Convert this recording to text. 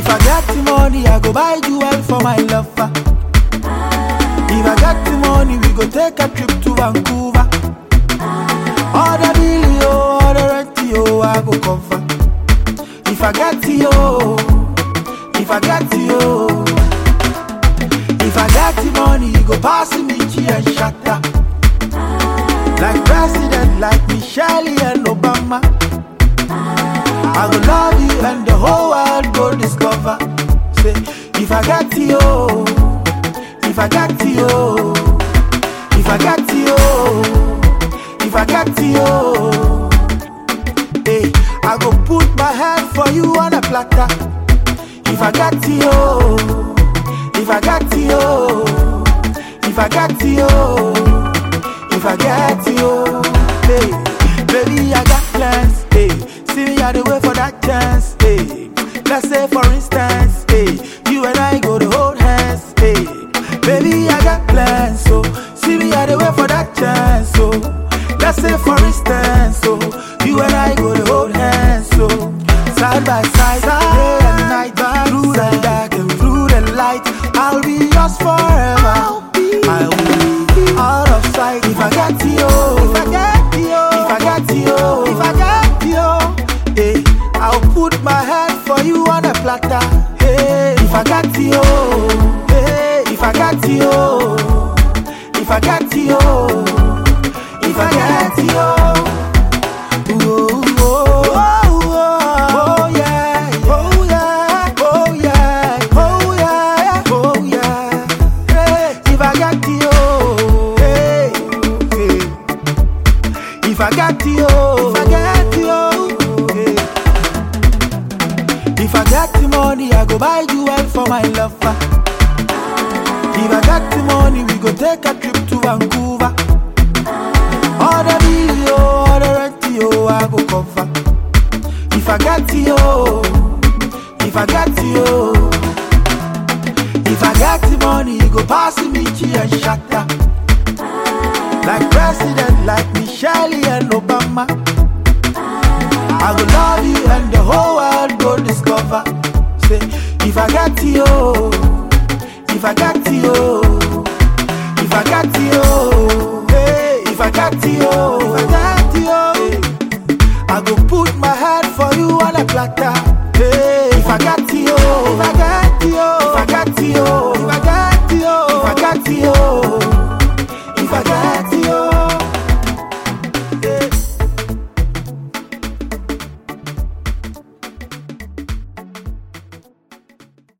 I get the money, I go buy jewel for my lover. If I get the money, we go take a trip to Vancouver. All the bill, all the rent, I go cover. If I get you, if I get you, if I get the money, you go pass me key and shatter. Like president, like Michelle and Obama. I go love you and the whole world go discover. Say, if I get you, if I get you, if I get you, if I get you, hey, I go put my hand for you on a platter. If I get you, if I get you, if I get you, if I get you, hey, baby I got plans, hey, see me on the way for that chance, hey. Let's say for instance, hey, you and I go to hold hands, hey. Baby I got plans, so see me on the way for that chance, so let's say for instance, so you and I go to hold hands, so side by side, day and night, through the dark and through the light, I'll be yours forever. I will be out of sight if I get you, if I get you, if I get you, if I get you, hey, I'll put my hand for you on a platter. Hey, if I get you, hey, if I get you, if I get you, if I get you. If I get you, if I get you, hey. If I get the money, I go buy jewel for my lover. If I get the money, we go take a trip to Vancouver. All the bill, all the rent, I go cover. If I get you, if I get you, if I get the money, you go pass me key and shatter. Like president, like Michelle and Obama.